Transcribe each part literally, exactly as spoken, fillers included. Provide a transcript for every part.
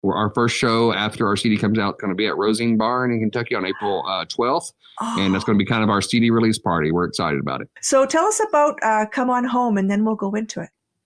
our first show after our C D comes out going to be at Rosine Barn in Kentucky on April uh, twelfth. Oh. And that's going to be kind of our C D release party. We're excited about it. So tell us about uh, Come On Home, and then we'll go into it.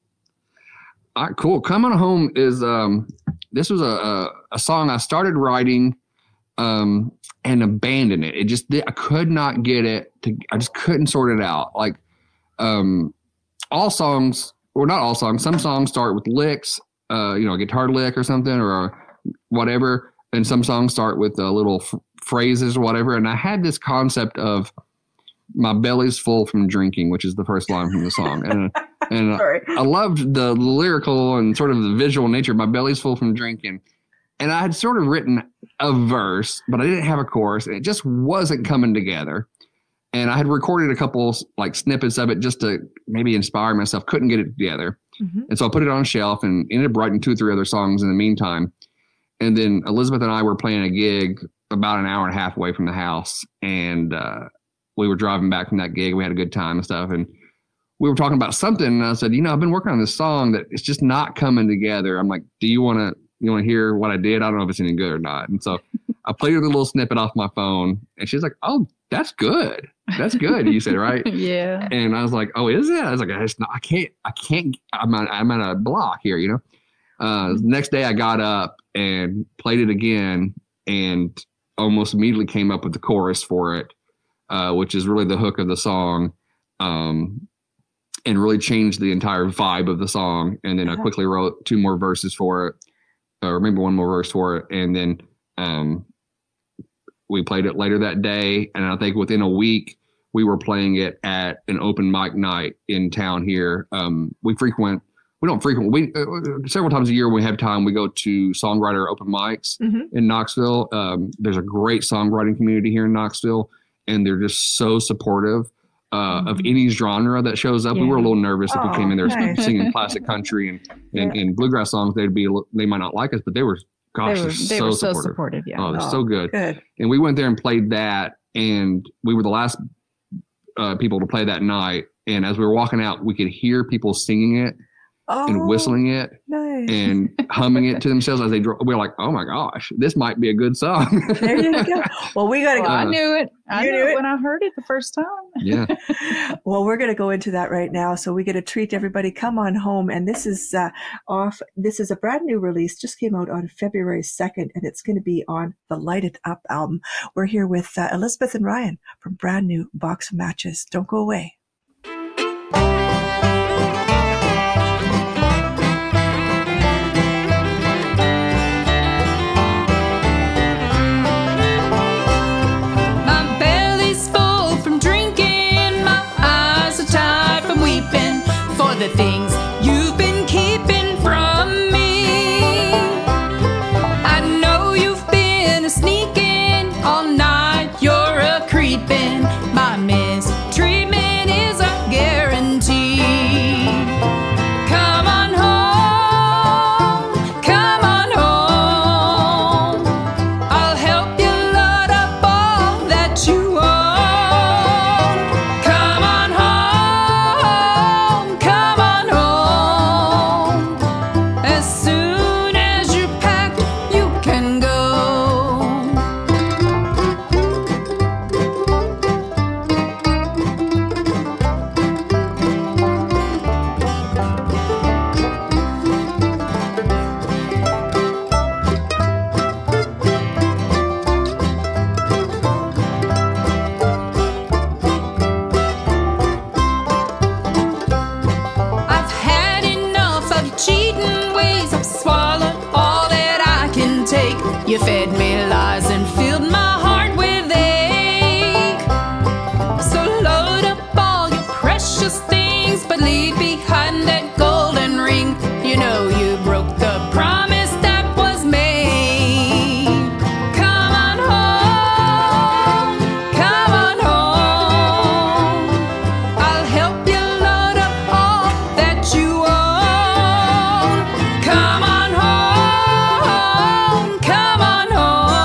All right, cool. Come On Home is, um, this was a, a, a song I started writing um, and abandoned it. It just, I could not get it to, I just couldn't sort it out. Like um, all songs, or not all songs, some songs start with licks, uh, you know, a guitar lick or something or whatever. And some songs start with uh, little f- phrases or whatever. And I had this concept of my belly's full from drinking, which is the first line from the song. And, and I, I loved the lyrical and sort of the visual nature. My belly's full from drinking. And I had sort of written a verse, but I didn't have a chorus. And it just wasn't coming together. And I had recorded a couple like snippets of it just to maybe inspire myself. Couldn't get it together. Mm-hmm. And so I put it on a shelf and ended up writing two or three other songs in the meantime. And then Elizabeth and I were playing a gig about an hour and a half away from the house. And uh, we were driving back from that gig. We had a good time and stuff. And we were talking about something. And I said, you know, I've been working on this song that it's just not coming together. I'm like, do you want to, you want to hear what I did? I don't know if it's any good or not. And so I played her a little snippet off my phone and she's like, oh, that's good. That's good. You said, right? Yeah. And I was like, oh, is it? I was like, I, not, I can't, I can't, I'm at, I'm at a block here, you know? Uh, the next day I got up and played it again and almost immediately came up with the chorus for it, uh, which is really the hook of the song, um, and really changed the entire vibe of the song. And then I quickly wrote two more verses for it, or maybe one more verse for it. And then um, we played it later that day. And I think within a week, we were playing it at an open mic night in town here. Um, we frequent, we don't frequent, we uh, several times a year when we have time, we go to songwriter open mics mm-hmm. in Knoxville. Um, there's a great songwriting community here in Knoxville, and they're just so supportive uh, mm-hmm. of any genre that shows up. Yeah. We were a little nervous oh, if we came in there nice. singing classic country and, and, yeah. and bluegrass songs. They'd be, they might not like us, but they were, gosh, they were, they're they so were supportive. so supportive. Yeah. Oh, they're oh, so good. good. And we went there and played that, and we were the last uh, people to play that night. And as we were walking out, we could hear people singing it. Oh, and whistling it nice. and humming it to themselves as they drove. We were like, oh my gosh, this might be a good song. There you go. Well, we got to well, go. I knew it. I you knew, knew it it when I heard it the first time. Yeah. Well, we're going to go into that right now. So we get to treat everybody. Come On Home. And this is uh, off. This is a brand new release. Just came out on February second, and it's going to be on the Light It Up album. We're here with uh, Elizabeth and Ryan from Brand New Box of Matches. Don't go away. The things you've been keeping from me. I know you've been a sneaking all night. You're a creeping. My mistreatment is a guarantee. Come on home, come on home. I'll help you load up all that you own. Come on home, come on home. As soon as you pack, you can go. I've had enough of your cheating ways. I've swallowed all that I can take. You fed me lies and filled my heart with ache. So load up all your precious things, but leave behind that golden ring. You know you broke the promise that was made. Come on home, come on home. I'll help you load up all that you own. Come on home, come on home.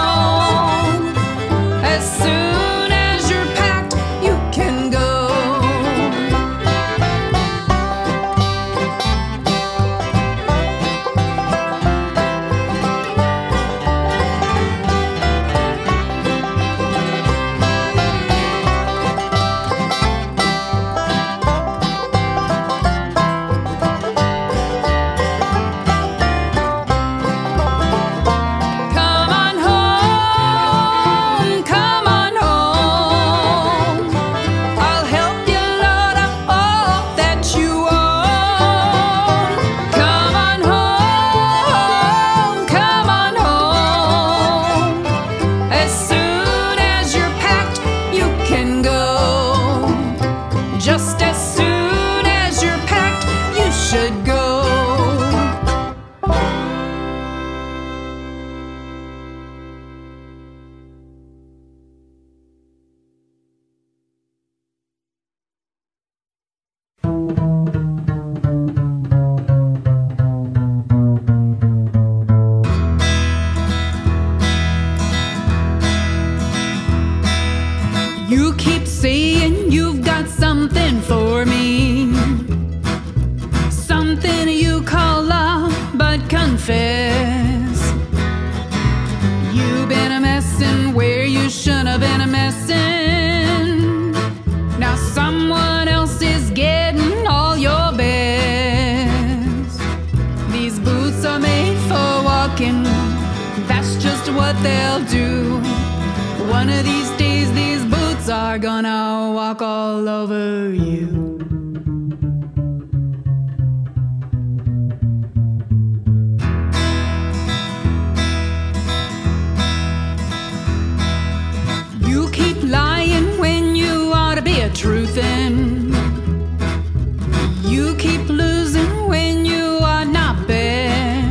messing. Now someone else is getting all your best. These boots are made for walking, that's just what they'll do. One of these days these boots are gonna walk all over you. You keep lying when you ought to be a truthin'. You keep losing when you are not bad.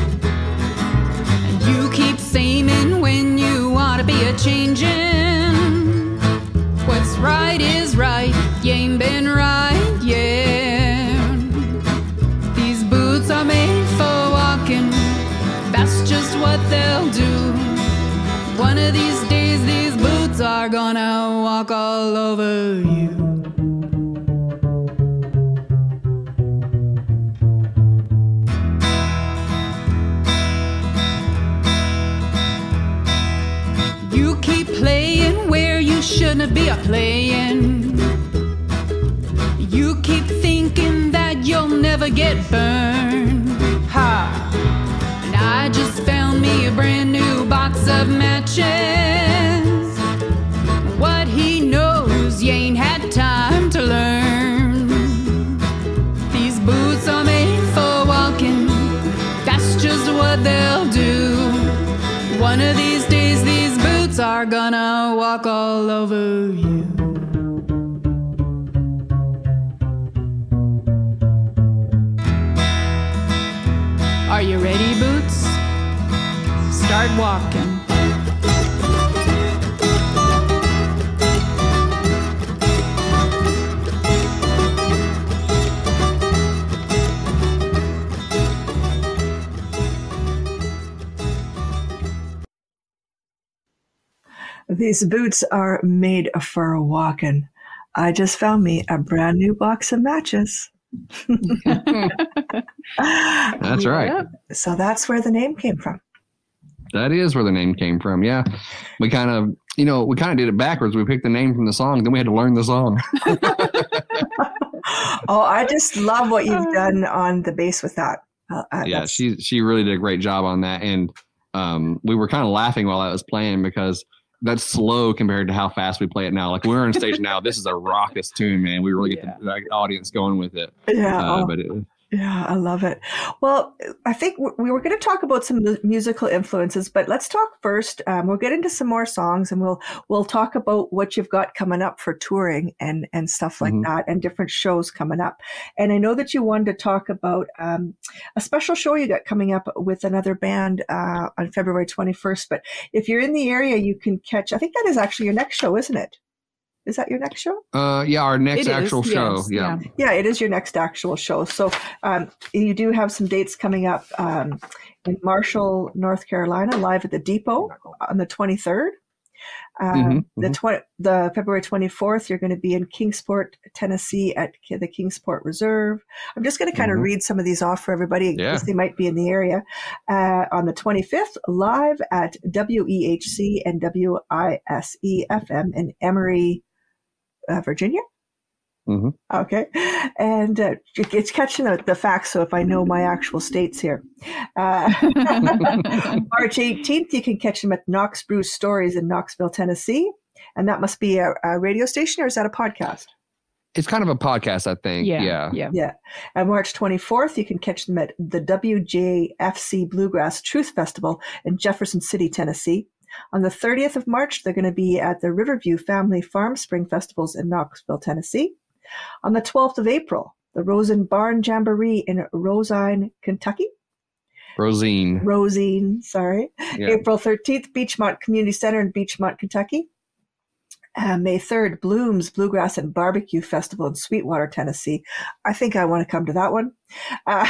You keep saying when you ought to be a changin'. What's right is right, you ain't been right yet. These boots are made for walking, that's just what they'll do. One of these days these boots are gonna walk all over you. You keep playing where you shouldn't be a playing. You keep thinking that you'll never get burned. Ha! And I just found me a brand new box of matches. What he knows, you ain't had time to learn. These boots are made for walking, that's just what they'll do. One of these days these boots are gonna walk all over you. Are you ready, boots? Start walking. These boots are made for walking. I just found me a brand new box of matches. That's right. Yep. So that's where the name came from. That is where the name came from. Yeah. We kind of, you know, we kind of did it backwards. We picked the name from the song, then we had to learn the song. Oh, I just love what you've done on the bass with that. Uh, uh, Yeah, that's- she she really did a great job on that. And um, we were kind of laughing while I was playing because that's slow compared to how fast we play it now. Like we're on stage now, this is a raucous tune, man. We really get Yeah. the, the audience going with it. yeah. Uh, oh. But it, Yeah, I love it. Well, I think w- we were going to talk about some mu- musical influences, but let's talk first. Um, we'll get into some more songs, and we'll we'll talk about what you've got coming up for touring and and stuff like Mhm. that, and different shows coming up. And I know that you wanted to talk about um, a special show you got coming up with another band uh, on February twenty-first. But if you're in the area, you can catch. I think that is actually your next show, isn't it? Is that your next show? uh, yeah, our next It is, actual show. yes, Yeah. Yeah, it is your next actual show. So um, you do have some dates coming up um, in Marshall, North Carolina, live at the Depot on the twenty-third. Um, Mhm, The mhm. tw- the February twenty-fourth, you're going to be in Kingsport, Tennessee at K- the Kingsport Reserve. I'm just going to kind of Mhm. read some of these off for everybody in Yeah. case they might be in the area. Uh, on the twenty-fifth, live at W E H C and W I S E F M in Emory, uh, Virginia. Mhm. Okay. And uh, it- it's catching the, the facts, so if I know my actual states here. Uh, March eighteenth, you can catch them at Knox Brew Stories in Knoxville, Tennessee. And that must be a, a radio station, or is that a podcast? It's kind of a podcast, I think. Yeah. Yeah. Yeah. Yeah. And March twenty-fourth, you can catch them at the W J F C Bluegrass Truth Festival in Jefferson City, Tennessee. On the thirtieth of March, they're going to be at the Riverview Family Farm Spring Festivals in Knoxville, Tennessee. On the twelfth of April, the Rosen Barn Jamboree in Rosine, Kentucky. Rosine. Rosine, sorry. Yeah. April thirteenth, Beachmont Community Center in Beachmont, Kentucky. Uh, May third, Bloom's Bluegrass and Barbecue Festival in Sweetwater, Tennessee. I think I want to come to that one. Uh,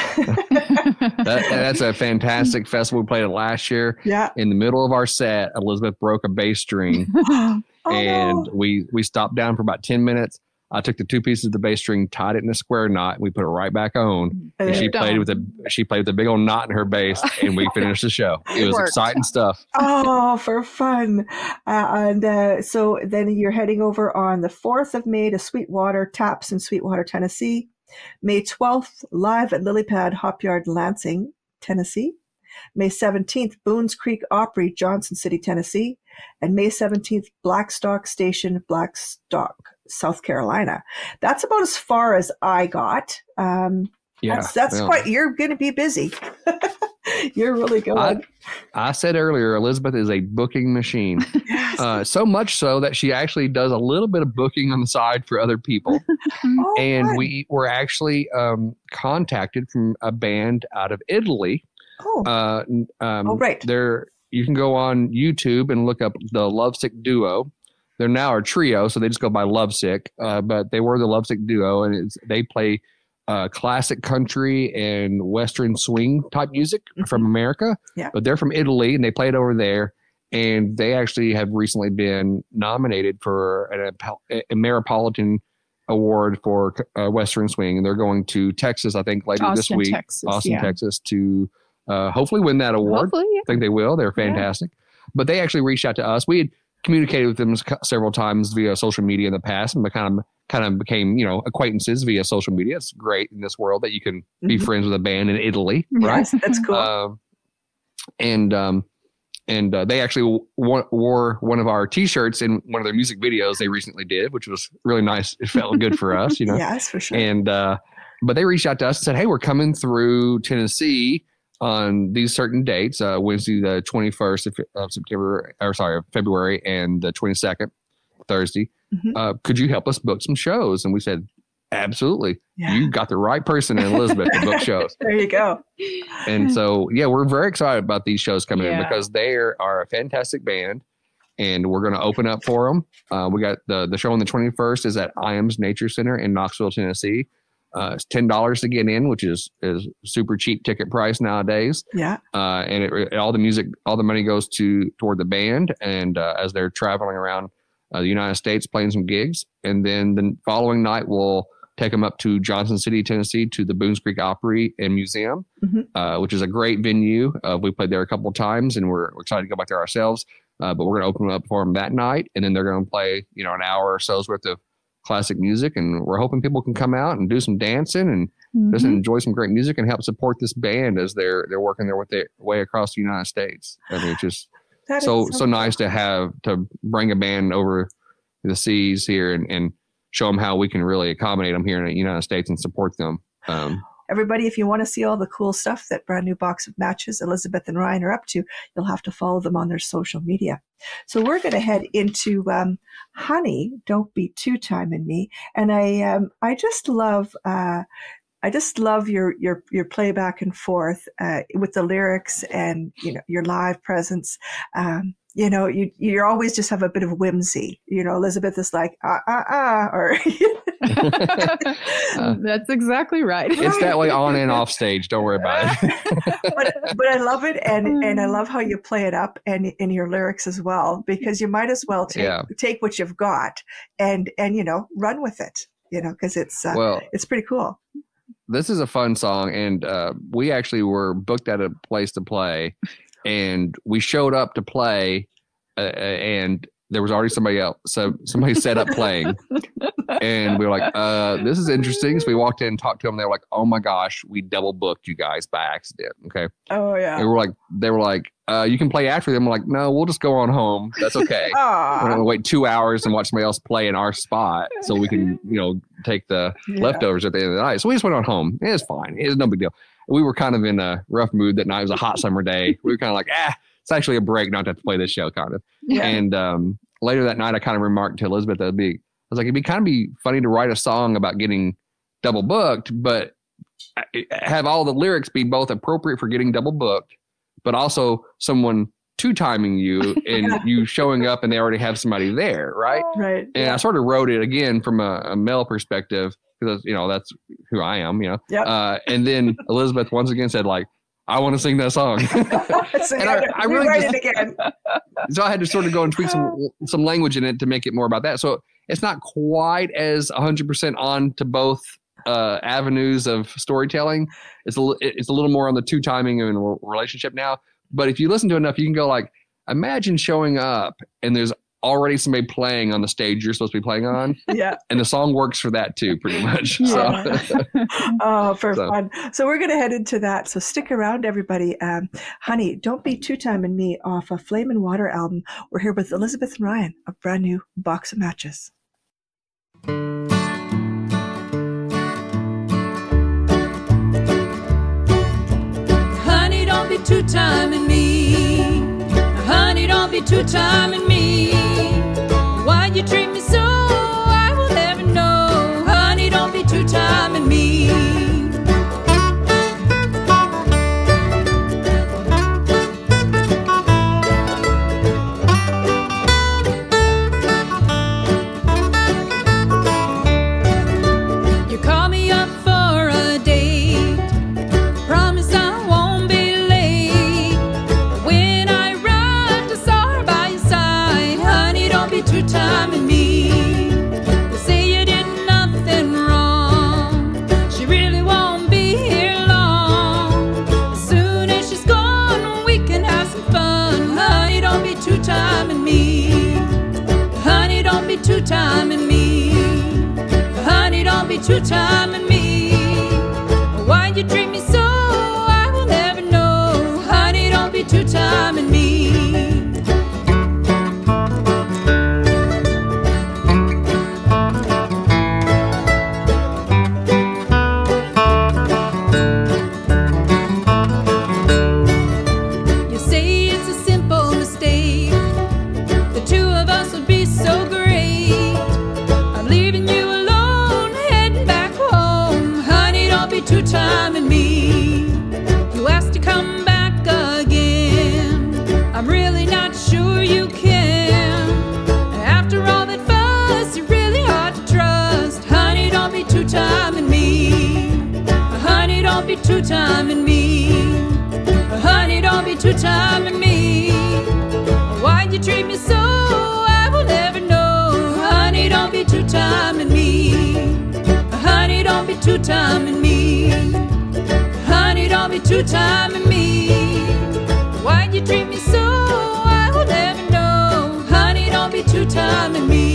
That, that's a fantastic festival. We played it last year. yeah. In the middle of our set, Elizabeth broke a bass string. Oh, and no. we we stopped down for about ten minutes. I took the two pieces of the bass string, tied it in a square knot, and we put it right back on. And she played with a she played with a big old knot in her bass, and we finished the show. It was Worked. exciting stuff. Oh, for fun. Uh, and uh, so then you're heading over on the fourth of May to Sweetwater Taps in Sweetwater, Tennessee. May twelfth, live at Lilypad Hopyard, Lansing, Tennessee. May seventeenth, Boones Creek Opry, Johnson City, Tennessee. And May seventeenth, Blackstock Station, Blackstock, South Carolina. That's about as far as I got. Um, Yeah, that's that's yeah. quite, you're going to be busy. You're really going. I, I said earlier, Elizabeth is a booking machine. Yes. Uh, so much so that she actually does a little bit of booking on the side for other people. Oh, And fun. we were actually um, contacted from a band out of Italy. Oh, Uh, n- um, Oh, right. They're, you can go on YouTube and look up the Lovesick Duo. They're now a trio, so they just go by Lovesick. Uh, but they were the Lovesick Duo, and it's, they play uh, classic country and Western swing type music Mhm. from America. Yeah. But they're from Italy, and they played over there. And they actually have recently been nominated for an Ameripolitan Award for uh, Western swing, and they're going to Texas, I think, later this Austin, week. Texas, Austin, yeah. Texas, to uh, hopefully win that award. Hopefully, yeah. I think they will. They're fantastic. But they actually reached out to us. We had communicated with them s- several times via social media in the past, and kind of kind of became, you know, acquaintances via social media. It's great in this world that you can be Mhm. friends with a band in Italy, right? yes, that's cool. Um, and um, and uh, they actually w- wore one of our T-shirts in one of their music videos they recently did, which was really nice. It felt good for us, you know. Yes, for sure. And uh, but they reached out to us and said, "Hey, we're coming through Tennessee on these certain dates: uh, Wednesday, the twenty-first of, of September, or sorry, of February, and the twenty-second, Thursday. Mhm. Uh, could you help us book some shows?" And we said, "Absolutely. Yeah. You got the right person in Elizabeth to book shows." There you go. And so, yeah, we're very excited about these shows coming in Yeah. because they are, are a fantastic band, and we're going to open up for them. Uh, we got the the show on the twenty-first is at I A M S Nature Center in Knoxville, Tennessee. Uh, it's ten dollars to get in, which is is super cheap ticket price nowadays. Uh, Yeah. and it, it- all the music, all the money goes to toward the band, and uh, as they're traveling around uh, the United States playing some gigs, and then the following night we'll take them up to Johnson City, Tennessee, to the Boones Creek Opry and Museum, Mhm. uh, which is a great venue. Uh, we played there a couple of times, and we're, we're excited to go back there ourselves. Uh, but we're going to open up for them that night, and then they're going to play, you know, an hour or so's worth of classic music, and we're hoping people can come out and do some dancing and just Mhm. enjoy some great music and help support this band as they're they're working their way, their way across the United States. I mean, it's just That is so so cool. nice to have to bring a band over the seas here and, and show them how we can really accommodate them here in the United States and support them. Um, Everybody, if you want to see all the cool stuff that Brand New Box of Matches, Elizabeth and Ryan are up to, you'll have to follow them on their social media. So we're going to head into um, Honey, Don't Be Two Timing Me. And I um, I just love uh, I just love your your your play back and forth uh, with the lyrics and, you know, your live presence. Um, you know, you you always just have a bit of whimsy. You know, Elizabeth is like ah ah ah, or Uh, That's exactly right. it's that way on and off stage. Don't worry about it. but but I love it, and and I love how you play it up and in your lyrics as well, because you might as well take Yeah. take what you've got and and you know run with it, you know, because it's uh, Well, it's pretty cool. this is a fun song, and uh, we actually were booked at a place to play, and we showed up to play, uh, and there was already somebody else, so somebody set up playing, and we were like, uh, "This is interesting." So we walked in and talked to them. They were like, "Oh my gosh, we double booked you guys by accident." Okay, Oh and yeah. we were like, "They were like, uh, you can play after them." We're like, "No, we'll just go on home. That's okay." We're not Aw, gonna wait two hours and watch somebody else play in our spot so we can, you know, take the Yeah. leftovers at the end of the night. So we just went on home. It was fine. It was no big deal. We were kind of in a rough mood that night. It was a hot summer day. We were kind of like, ah, it's actually a break not to have to play this show, kind of. Yeah. And um, later that night, I kind of remarked to Elizabeth that it'd be, I was like, it'd be kind of be funny to write a song about getting double booked, but have all the lyrics be both appropriate for getting double booked, but also someone two timing you and you showing up and they already have somebody there, right? Right. And I sort of wrote it again from a, a male perspective because, you know, that's who I am, you know. Yep. Uh, and then Elizabeth once again said, like, I want to sing that song. So And I- I really rewrite just- it again. so I had to sort of go and tweak some some language in it to make it more about that. So it's not quite as one hundred percent on to both uh, avenues of storytelling. It's a it's a little more on the two timing and relationship now. But if you listen to enough, you can go like, imagine showing up and there's already somebody playing on the stage you're supposed to be playing on. Yeah. And the song works for that too, pretty much. Yeah. So. Oh, for So. fun. So we're going to head into that. So stick around, everybody. Um, honey, Don't Be Two Timing Me off a Flame and Water album. We're here with Elizabeth and Ryan, a brand new box of matches. Honey, don't be two-timing me. Honey, don't be two-timing me. Why you treat me so, I will never know. Honey, don't be two-timing me. You call me up for a date. Promise I won't be late. When I run to saw her by your side, honey, don't be two-timing me. You say you did nothing wrong. She really won't be here long. As soon as she's gone, we can have some fun. Honey, don't be two-timing me. Honey, don't be two-timing me. Honey, don't be two-timing me. Why you treat me so, I will never know. Honey, don't be two-timing me. You say it's a simple mistake. The two of us would be so great. I'm leaving you alone, heading back home. Honey, don't be two-timing me. You asked to come back again. I'm really not sure you can. After all that fuss, you're really hard to trust. Honey, don't be two-timing me. Honey, don't be two-timing me. Honey, don't be two-timing me. Why you treat me so, I will never know. Honey, don't be two-timing me. Honey, don't be two-timing me. Honey, don't be two-timing me. Why you treat me so, I will never know. Honey, don't be two-timing me.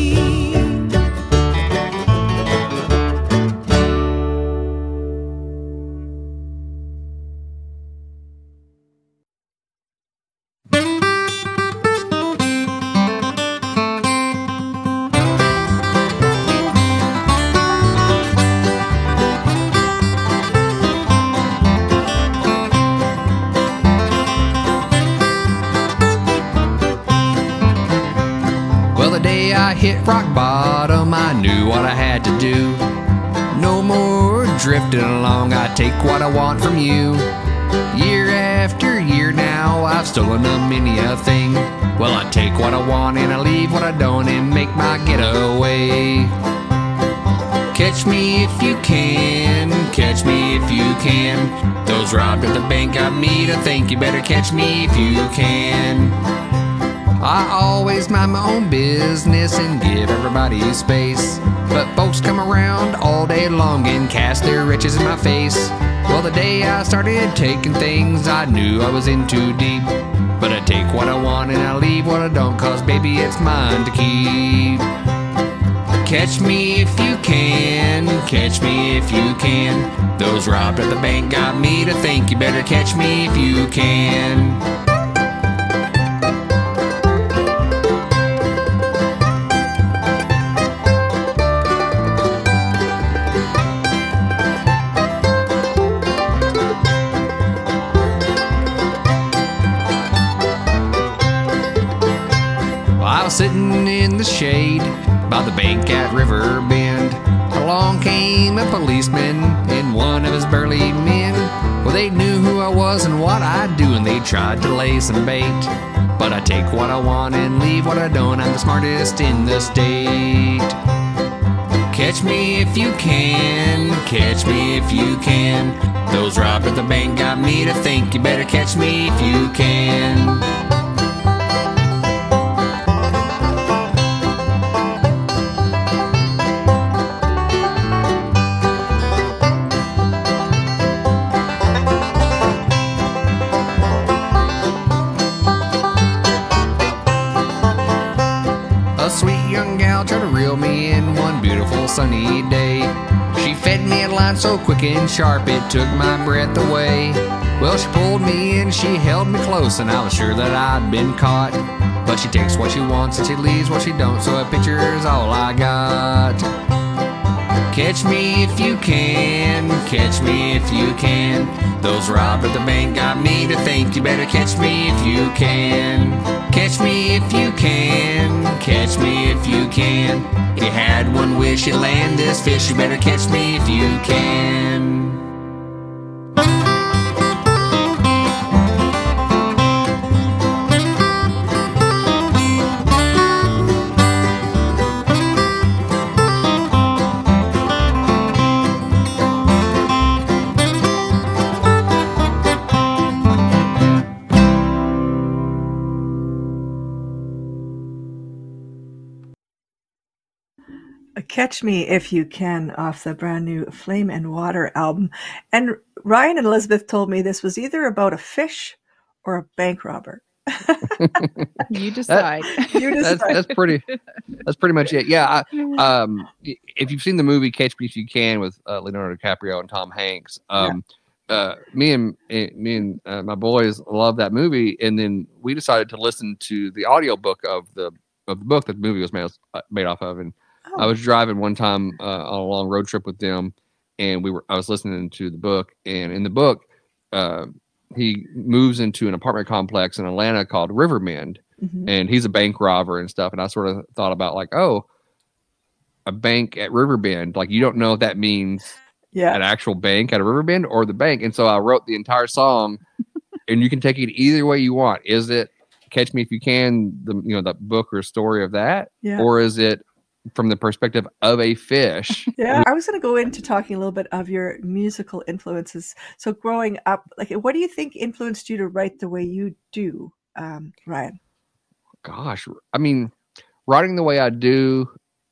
Well, the day I hit rock bottom, I knew what I had to do. No more drifting along, I take what I want from you. Year after year now, I've stolen a many a thing. Well, I take what I want and I leave what I don't and make my getaway. Catch me if you can, catch me if you can. Those robbed at the bank got me to think, you better catch me if you can. I always mind my own business and give everybody space. But folks come around all day long and cast their riches in my face. Well, the day I started taking things, I knew I was in too deep. But I take what I want and I leave what I don't, cause baby it's mine to keep. Catch me if you can, catch me if you can. Those robbed at the bank got me to think, you better catch me if you can. I was sitting in the shade by the bank at River Bend. Along came a policeman and one of his burly men. Well, they knew who I was and what I'd do, and they tried to lay some bait. But I take what I want and leave what I don't. I'm the smartest in the state. Catch me if you can, catch me if you can. Those robbed at the bank got me to think, you better catch me if you can. gal tried to reel me in one beautiful sunny day. She fed me a line so quick and sharp it took my breath away. Well, she pulled me in, she held me close, and I was sure that I'd been caught. But she takes what she wants and she leaves what she don't, so a picture's all I got. Catch me if you can, catch me if you can. Those robbed at the bank got me to think. You better catch me if you can. Catch me if you can, catch me if you can. If you had one wish, you'd land this fish. You better catch me if you can. Catch Me If You Can off the brand new Flame and Water album. And Ryan and Elizabeth told me this was either about a fish or a bank robber. You decide. That, you decide. That's, that's pretty. That's pretty much it. Yeah. I, um, if you've seen the movie Catch Me If You Can with uh, Leonardo DiCaprio and Tom Hanks, um, yeah. uh, me and me and uh, my boys love that movie, and then we decided to listen to the audiobook of the of the book that the movie was made made off of, and. I was driving one time uh, on a long road trip with them, and we were. I was listening to the book, and in the book, uh, he moves into an apartment complex in Atlanta called Riverbend, mm-hmm. and he's a bank robber and stuff. And I sort of thought about like, oh, a bank at Riverbend. Like you don't know if that means yeah. an actual bank at a Riverbend or the bank. And so I wrote the entire song, and you can take it either way you want. Is it Catch Me If You Can, the you know the book or story of that, yeah. or is it from the perspective of a fish? Yeah, I was going to go into talking a little bit of your musical influences. So growing up, like, what do you think influenced you to write the way you do, um, Ryan? Gosh, I mean, writing the way I do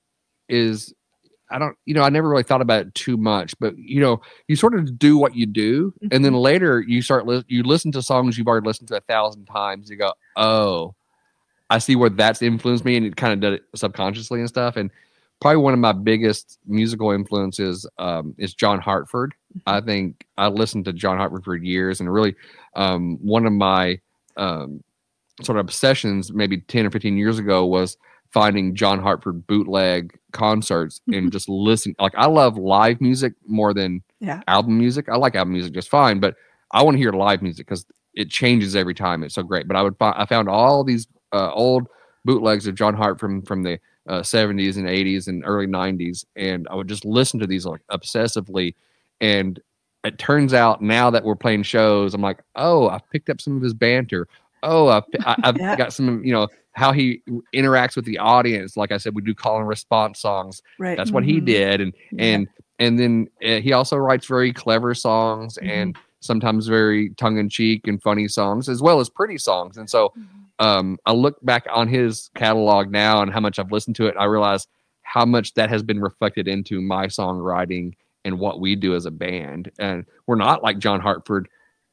is, I don't, you know, I never really thought about it too much, but you know, you sort of do what you do, mm-hmm. and then later you start, li- you listen to songs you've already listened to a thousand times. You go, oh, I see where that's influenced me, and it kind of did it subconsciously and stuff. And probably one of my biggest musical influences um, is John Hartford. I think I listened to John Hartford for years, and really um, one of my um, sort of obsessions maybe ten or fifteen years ago was finding John Hartford bootleg concerts and just listen. Like I love live music more than yeah. album music. I like album music just fine, but I want to hear live music because it changes every time. It's so great. But I would find, I found all these Uh, old bootlegs of John Hart from from the uh, seventies and eighties and early nineties, and I would just listen to these like obsessively. And it turns out now that we're playing shows, I'm like, oh, I've picked up some of his banter. Oh, I've, I've yeah. got some, you know, how he interacts with the audience. Like I said, we do call and response songs. Right. That's what mm-hmm. he did, and yeah. and and then uh, he also writes very clever songs mm-hmm. and sometimes very tongue in cheek and funny songs, as well as pretty songs. And so. Mm-hmm. Um, I look back on his catalog now and how much I've listened to it. I realize how much that has been reflected into my songwriting and what we do as a band. And we're not like John Hartford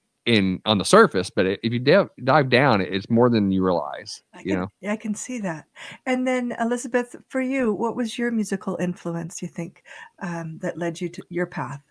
in on the surface, but if you dive, dive down, it's more than you realize. I you can, know, yeah, I can see that. And then Elizabeth, for you, what was your musical influence? You think um, that led you to your path?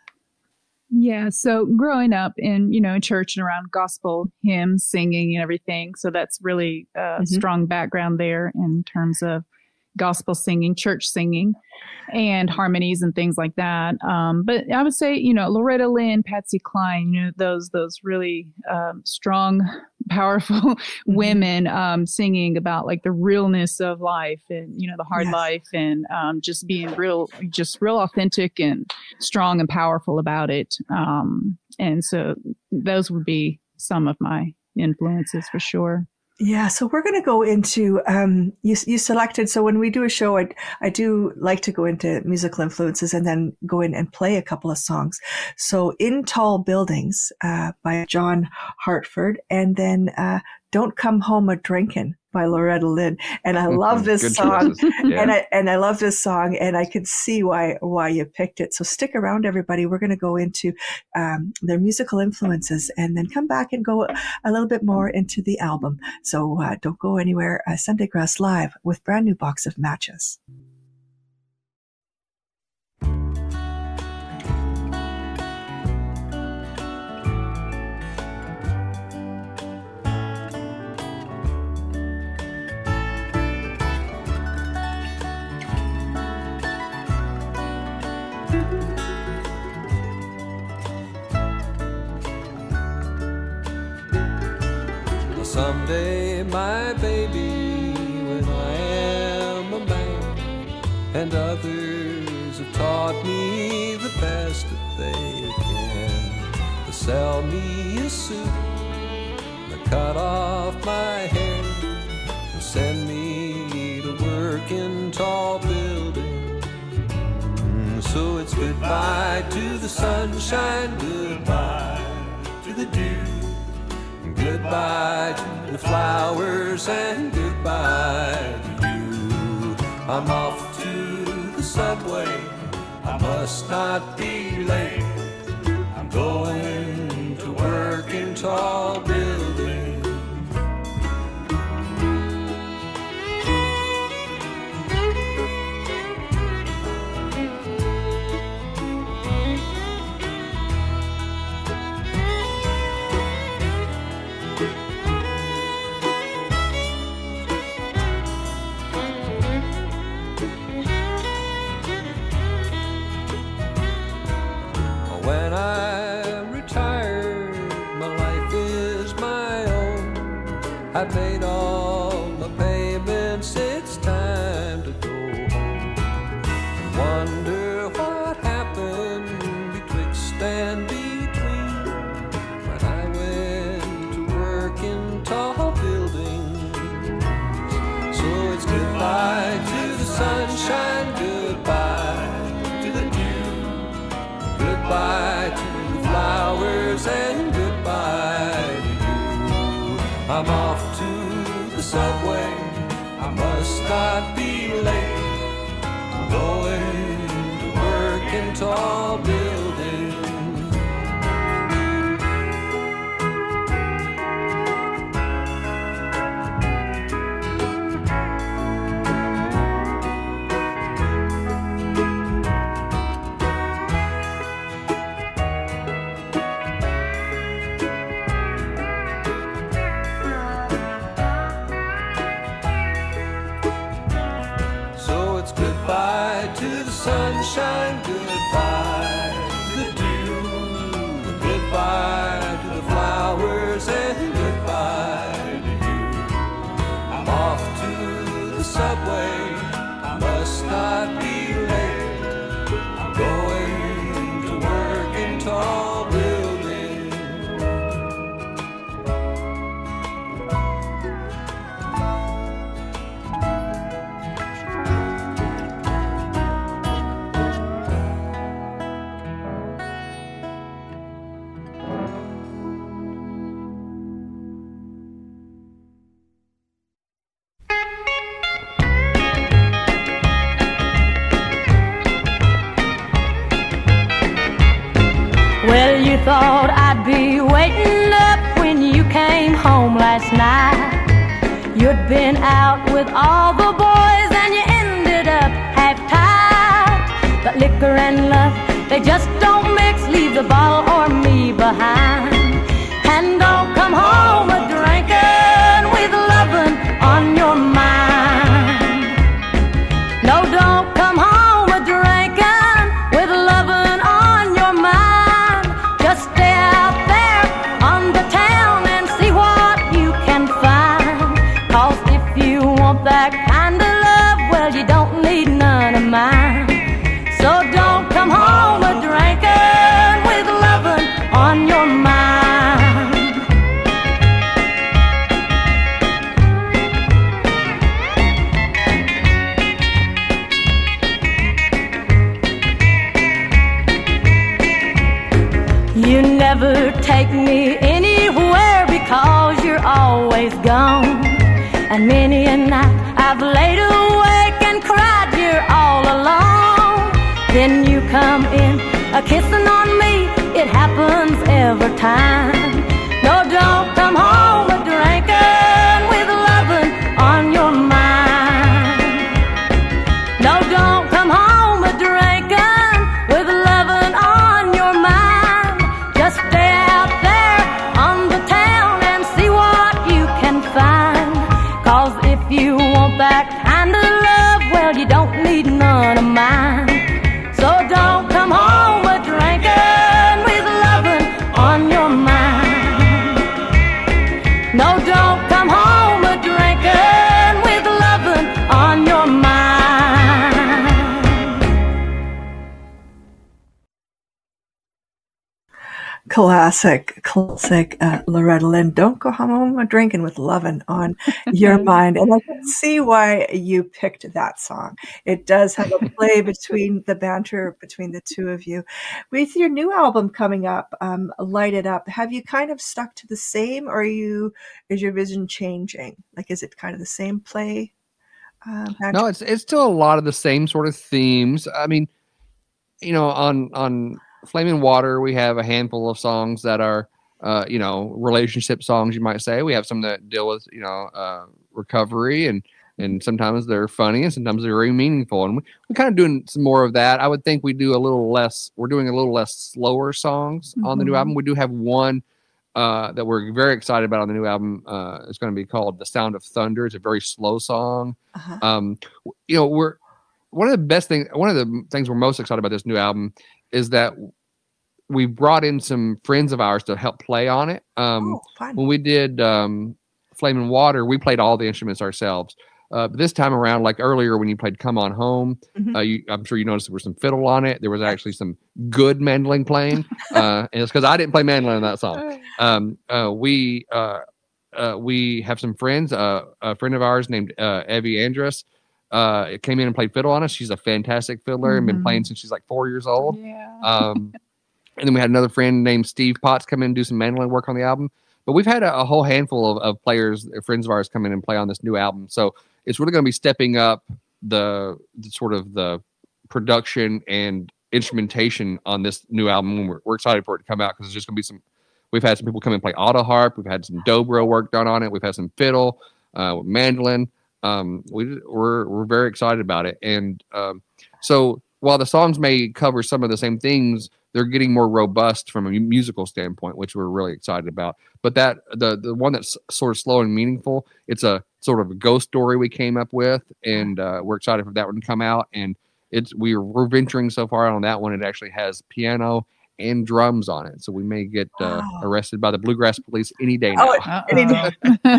Yeah, so growing up in, you know, in church and around gospel hymns, singing and everything. So that's really a mm-hmm. strong background there in terms of gospel singing, church singing, and harmonies and things like that. Um, but I would say, you know, Loretta Lynn, Patsy Cline, you know, those those really um, strong, powerful mm-hmm. women um, singing about like the realness of life and, you know, the hard yes. life and um, just being real, just real authentic and strong and powerful about it. Um, and so those would be some of my influences for sure. Yeah, so we're going to go into, um, you, you selected, so when we do a show, I, I do like to go into musical influences and then go in and play a couple of songs. So In Tall Buildings uh, by John Hartford, and then uh, Don't Come Home a Drinkin' by Loretta Lynn. And I love this Good song. Yeah. And I and I love this song, and I could see why why you picked it. So stick around, everybody. We're going to go into um, their musical influences and then come back and go a little bit more into the album. So uh, don't go anywhere. Uh, Sunday Grass Live with Brand New Box of Matches. my baby when I am a man. And others have taught me the best that they can. To sell me a suit, to cut off my hair, and send me to work in tall buildings. Mm, so it's goodbye to the sunshine, goodbye to the dew, goodbye to the flowers, and goodbye to you. I'm off to the subway, I must not be late. I'm going to work in tall buildings. When I'm retired, my life is my own. I've made all my payments, it's time to go home. And wonder what happened betwixt and between when I went to work in tall buildings. So it's goodbye to the sunshine, goodbye to the dew, goodbye to the flowers, and goodbye to you. I'm off to the subway, I must not be late. I'm going to work in tall buildings. Goodbye to the sunshine, goodbye to the dew, goodbye to the flowers, and goodbye to you. I'm off to the subway, I must not be late. I'm going to work in tall buildings. Well, you thought I'd be waiting up when you came home last night. You'd been out with all the boys and you ended up half-tied. But liquor and love, they just don't mix. Leave the bottle or me behind. And don't come home a drinking with lovin' on your mind. No, don't come home a drinking with lovin' on your mind. Just stay out there on the town and see what you can find. 'Cause if you want that kind of love, well, you don't need none of mine. So don't come home a drinking with lovin' on your mind. You never take me anywhere because you're always gone. And many a night I've laid awake and cried you're all alone. Then you come in a kissing on me, it happens every time. No, don't come home a drinking with lovin' on your mind. No, don't come home a drinking with lovin' on your mind. Just stay out there on the town and see what you can find. 'Cause if you want that kind of love, well, you don't need none of mine. So don't come home a drinking with lovin' on your mind. classic, classic uh, Loretta Lynn. Don't go home a drinking with lovin' on your mind. And I can see why you picked that song. It does have a play between the banter between the two of you. With your new album coming up, um, Light It Up, have you kind of stuck to the same, or are you is your vision changing? Like, is it kind of the same play? Uh, no, it's it's still a lot of the same sort of themes. I mean, you know, on on Flaming Water, we have a handful of songs that are, uh, you know, relationship songs, you might say. We have some that deal with, you know, uh, recovery, and and sometimes they're funny and sometimes they're very meaningful. And we, we're kind of doing some more of that. I would think we do a little less, we're doing a little less slower songs mm-hmm. on the new album. We do have one uh, that we're very excited about on the new album. Uh, it's going to be called The Sound of Thunder. It's a very slow song. Uh-huh. Um, you know, we're, one of the best things, one of the things we're most excited about this new album is that we brought in some friends of ours to help play on it. Um, oh, fun. When we did um, Flaming Water, we played all the instruments ourselves. Uh, but this time around, like earlier when you played Come On Home, mm-hmm. uh, you, I'm sure you noticed there was some fiddle on it. There was actually some good mandolin playing. uh, and it's because I didn't play mandolin in that song. Um, uh, we uh, uh, we have some friends. Uh, a friend of ours named uh, Evie Andrus uh, came in and played fiddle on us. She's a fantastic fiddler mm-hmm. and been playing since she's like four years old. Yeah. Um, and then we had another friend named Steve Potts come in and do some mandolin work on the album. But we've had a, a whole handful of, of players, friends of ours, come in and play on this new album. So it's really going to be stepping up the, the sort of the production and instrumentation on this new album. We're, we're excited for it to come out because it's just going to be some. We've had some people come and play auto harp. We've had some dobro work done on it. We've had some fiddle, uh, mandolin. Um, we we're we're very excited about it. And um, so while the songs may cover some of the same things, they're getting more robust from a musical standpoint, which we're really excited about. But that the the one that's sort of slow and meaningful, it's a sort of a ghost story we came up with, and uh, we're excited for that one to come out. And it's we're we're venturing so far out on that one. It actually has piano and drums on it, so we may get uh, wow. arrested by the Bluegrass Police any day now. Oh, any day.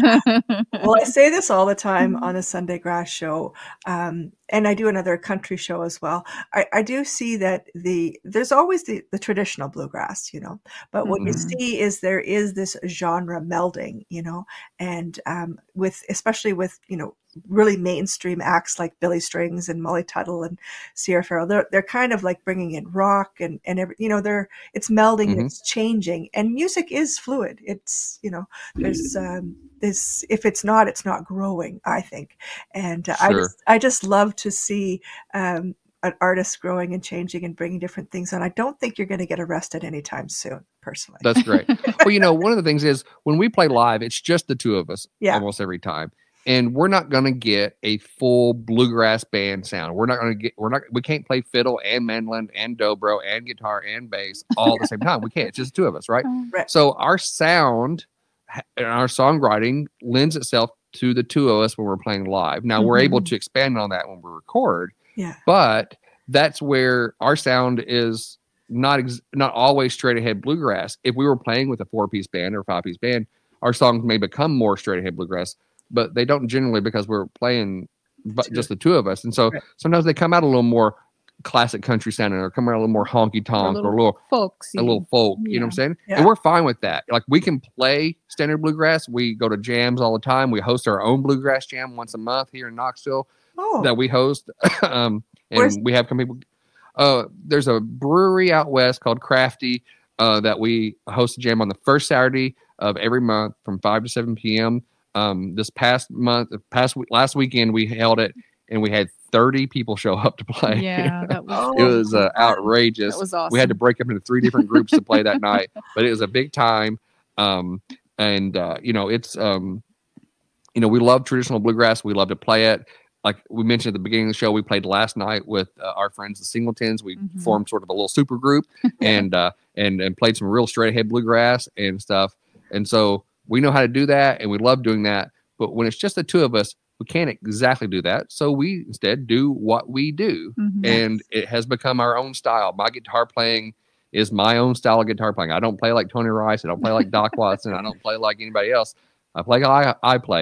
Well, I say this all the time on the Sunday Grass Show, um, and I do another country show as well. I, I do see that the there's always the, the traditional bluegrass, you know, but what mm-hmm. you see is there is this genre melding, you know, and um, with especially with you know really mainstream acts like Billy Strings and Molly Tuttle and Sierra Farrell. They're they're kind of like bringing in rock and and every, you know they're it's melding mm-hmm. and it's changing, and music is fluid. It's you know there's um, this if it's not it's not growing, I think, and uh, sure. I just I just love to see um, an artist growing and changing and bringing different things on. I don't think you're going to get arrested anytime soon, personally. That's great. Well, you know, one of the things is when we play live, it's just the two of us yeah. almost every time. And we're not going to get a full bluegrass band sound. We're not going to get, we're not, we can't play fiddle and mandolin and dobro and guitar and bass all at the same time. We can't. It's just the two of us, right? right. So our sound and our songwriting lends itself to the two of us when we're playing live. Now, mm-hmm. we're able to expand on that when we record. Yeah. But that's where our sound is not ex- not always straight ahead bluegrass. If we were playing with a four piece band or five piece band, our songs may become more straight ahead bluegrass, but they don't generally because we're playing but just the two of us. And so right. sometimes they come out a little more classic country sounding or come out a little more honky tonk or a little folksy. a little folk, yeah. you know what I'm saying? Yeah. And we're fine with that. Like we can play standard bluegrass. We go to jams all the time. We host our own bluegrass jam once a month here in Knoxville oh. that we host. um, and Where's- we have some people. Uh, there's a brewery out west called Crafty uh, that we host a jam on the first Saturday of every month from five to seven p.m. Um, this past month, past week, last weekend, we held it and we had thirty people show up to play. Yeah, that was, it was uh, outrageous. That was awesome. We had to break up into three different groups to play that night, but it was a big time. Um, and uh, you know, it's um, you know, we love traditional bluegrass. We love to play it. Like we mentioned at the beginning of the show, we played last night with uh, our friends, the Singletons. We mm-hmm. formed sort of a little super group and uh, and and played some real straight ahead bluegrass and stuff. And so we know how to do that, and we love doing that. But when it's just the two of us, we can't exactly do that. So we instead do what we do, mm-hmm. and it has become our own style. My guitar playing is my own style of guitar playing. I don't play like Tony Rice. I don't play like Doc Watson. I don't play like anybody else. I play like I, I play.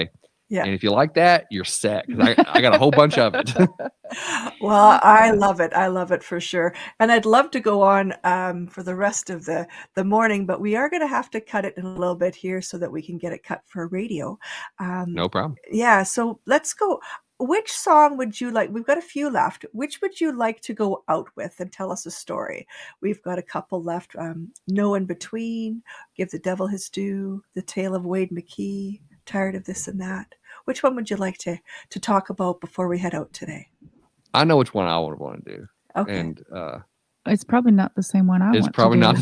Yeah. And if you like that, you're set. 'Cause I, I got a whole bunch of it. Well, I love it. I love it for sure. And I'd love to go on um, for the rest of the, the morning, but we are going to have to cut it in a little bit here so that we can get it cut for radio. Um, No problem. yeah. So let's go. Which song would you like? We've got a few left. Which would you like to go out with and tell us a story? We've got a couple left. Um, No In Between, Give the Devil His Due, The Tale of Wade McKee, Tired of This and That. Which one would you like to to talk about before we head out today? I know which one I would want to do. Okay. And uh, It's probably not the same one I it's want probably to not do.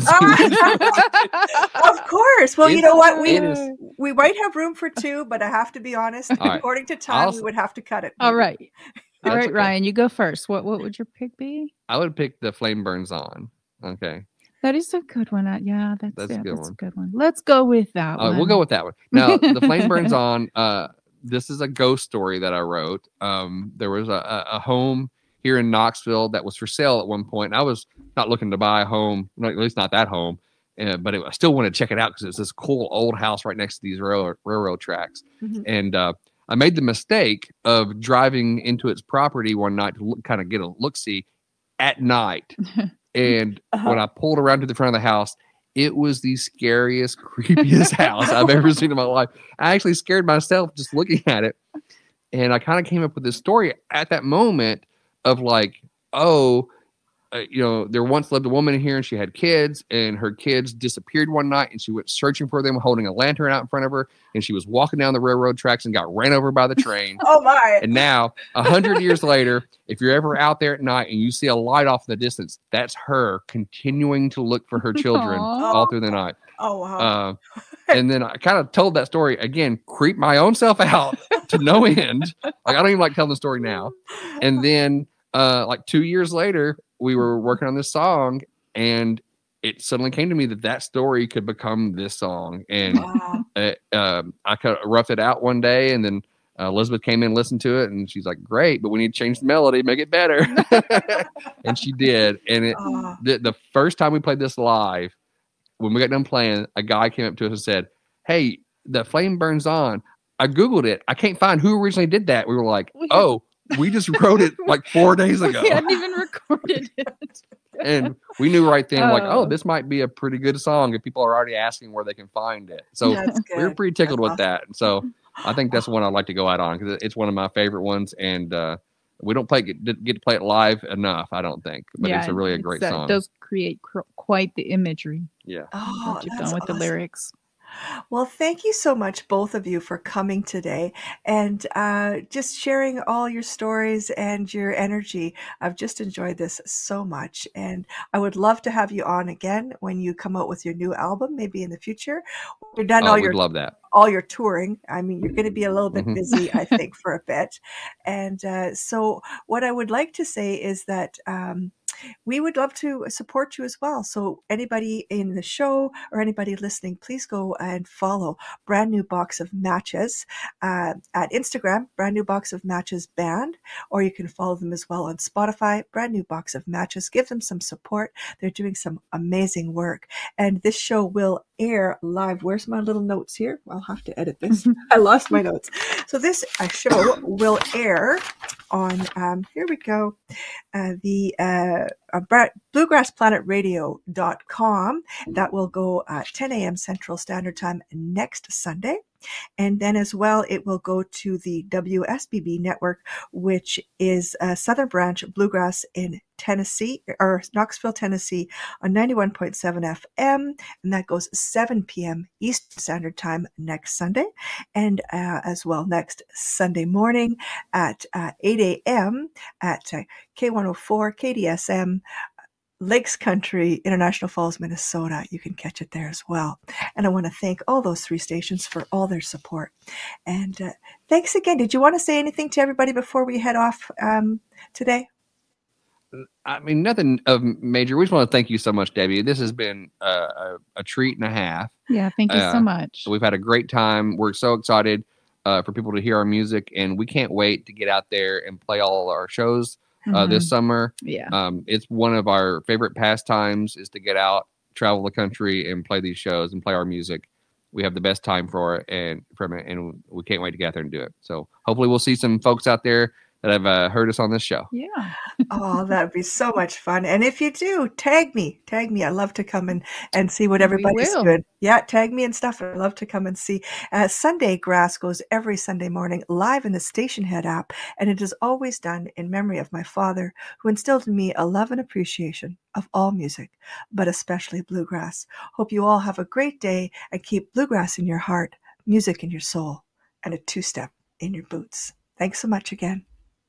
the same. Of course. Well, you It- know what? We it is- we might have room for two, but I have to be honest. All right. According to time, I'll- we would have to cut it. All right. All That's right, okay. Ryan, you go first. What what would your pick be? I would pick The Flame Burns On. Okay. That is a good one. Uh, yeah, that's, That's a yeah, good that's one. a good one. Let's go with that Uh, one. we'll go with that one. Now, The Flame Burns On. Uh, this is a ghost story that I wrote. Um, there was a, a, a home here in Knoxville that was for sale at one point. And I was not looking to buy a home, not, at least not that home, uh, but it, I still wanted to check it out because it's this cool old house right next to these railroad, railroad tracks. Mhm. And uh, I made the mistake of driving into its property one night to look, kind of get a look-see at night. And Uh-huh. when I pulled around to the front of the house, it was the scariest, creepiest house I've ever seen in my life. I actually scared myself just looking at it. And I kind of came up with this story at that moment of like, oh, uh, you know, there once lived a woman here and she had kids and her kids disappeared one night and she went searching for them holding a lantern out in front of her. And she was walking down the railroad tracks and got ran over by the train. Oh my! And now, a hundred years later, if you're ever out there at night and you see a light off in the distance, that's her continuing to look for her children Aw. all through the night. Oh wow! Uh, and then I kind of told that story again, creep my own self out to no end. Like I don't even like telling the story now. And then, uh, like two years later, we were working on this song, and it suddenly came to me that that story could become this song. And Wow. it, um, I kind of roughed it out one day, and then uh, Elizabeth came in and listened to it, and she's like, great, but we need to change the melody, make it better. And she did. And it, Oh. the, the first time we played this live, when we got done playing, a guy came up to us and said, hey, The Flame Burns On. I Googled it. I can't find who originally did that. We were like, We- oh, we just wrote it like four days ago. We hadn't even recorded it. And we knew right then, like, oh, Oh. this might be a pretty good song if people are already asking where they can find it. So That's we were good. pretty tickled That's with that. And so I think that's the one I'd like to go out on because it's one of my favorite ones. And uh, we don't play get, get to play it live enough, I don't think. But it's a really a great it's, uh, song. It does create cr- quite the imagery Yeah. Oh, that you've that's done with the awesome. lyrics. Well, thank you so much, both of you, for coming today and uh, just sharing all your stories and your energy. I've just enjoyed this so much. And I would love to have you on again when you come out with your new album, maybe in the future. You're done Oh, all we'd your love that. all your touring. I mean, you're going to be a little bit Mhm. busy, I think, for a bit. And uh, so what I would like to say is that um, we would love to support you as well. So anybody in the show or anybody listening, please go and follow Brand New Box of Matches uh, at Instagram, Brand New Box of Matches Band, or you can follow them as well on Spotify, Brand New Box of Matches. Give them some support. They're doing some amazing work. And this show will air live. Where's my little notes here? I'll have to edit this. I lost my notes. So this uh, show will air on, um, here we go, uh, the uh, uh, Bra- bluegrass planet radio dot com. That will go at ten a.m. Central Standard Time next Sunday. And then as well, it will go to the W S B B network, which is a Southern Branch Bluegrass in Tennessee, or Knoxville, Tennessee, on ninety-one point seven F M. And that goes seven p.m. Eastern Standard Time next Sunday. And uh, as well, next Sunday morning at uh, eight a.m. at uh, K one oh four K D S M. Lakes Country, International Falls, Minnesota. You can catch it there as well. And I want to thank all those three stations for all their support. And uh, thanks again. Did you want to say anything to everybody before we head off um, today? I mean, nothing of major. We just want to thank you so much, Debbie. This has been a, a, a treat and a half. Yeah, thank you Uh, so much. We've had a great time. We're so excited uh, for people to hear our music, and we can't wait to get out there and play all our shows uh, Mhm. this summer. Yeah. Um, it's one of our favorite pastimes is to get out, travel the country, and play these shows and play our music. we have the best time for it, and from it, and we can't wait to get out there and do it. So hopefully we'll see some folks out there that have uh, heard us on this show. Yeah. Oh, that'd be so much fun. And if you do, tag me, tag me. I love to come and, and see what everybody's will. doing. Yeah, tag me and stuff. I love to come and see. Uh, Sunday Grass goes every Sunday morning live in the Stationhead app, and it is always done in memory of my father, who instilled in me a love and appreciation of all music, but especially bluegrass. Hope you all have a great day and keep bluegrass in your heart, music in your soul, and a two-step in your boots. Thanks so much again.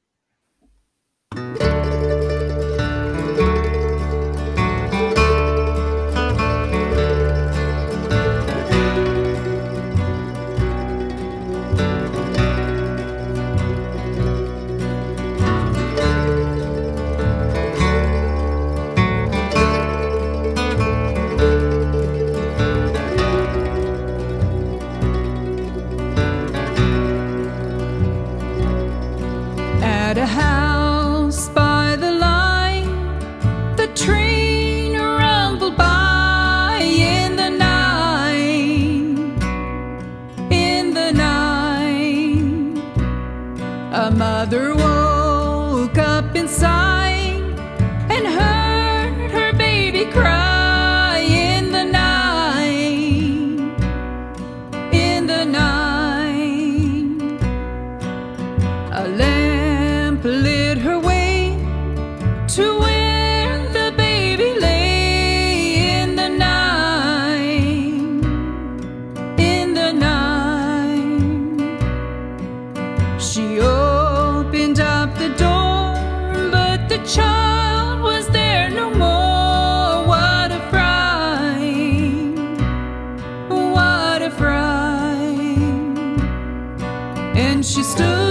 At a house by the line, the train rumbled by in the night, in the night. A mother woke up inside and heard her baby cry in the night, in the night. A lamp lit her way to where the baby lay in the night, in the night. She opened up the door, but the child was there no more. What a fright, what a fright. And she stood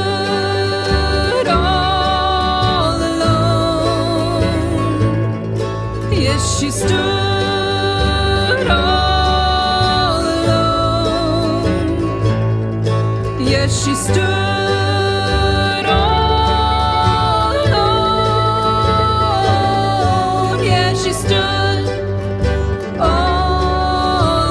she stood all alone. Yes, she stood all alone. Yes, she stood all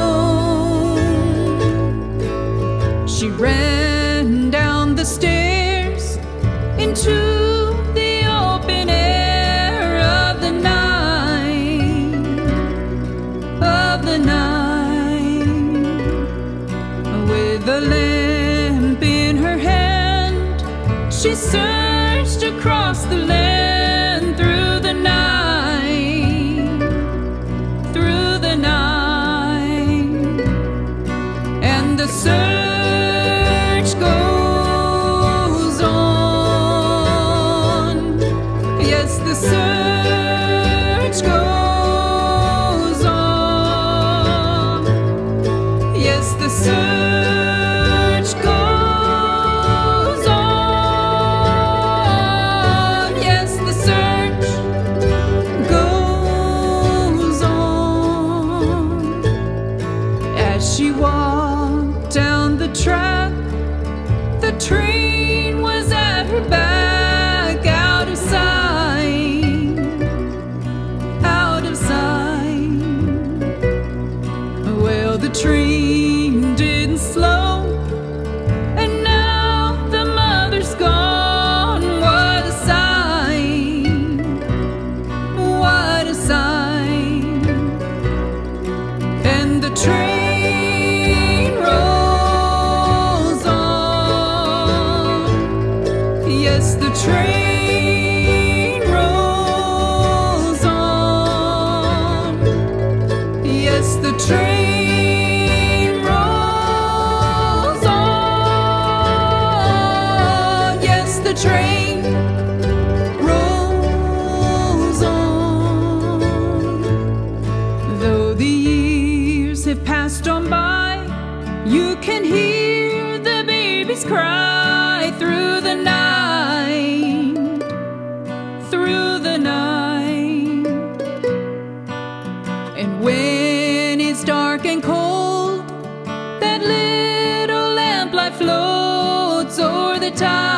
alone. She ran down the stairs into the lamp in her hand. She searched across the land through the night, through the night. And the search goes on. Yes, the search goes on. Yes, the search track. The train was at her back, out of sight, out of sight. Well, the train didn't slow, and now the mother's gone. What a sight, what a sight. And the train the train rolls on. Yes, the train rolls on. Yes, the train rolls on. Though the years have passed on by, you can hear the babies cry through the night. Through the night. And when it's dark and cold, that little lamplight floats o'er the tide.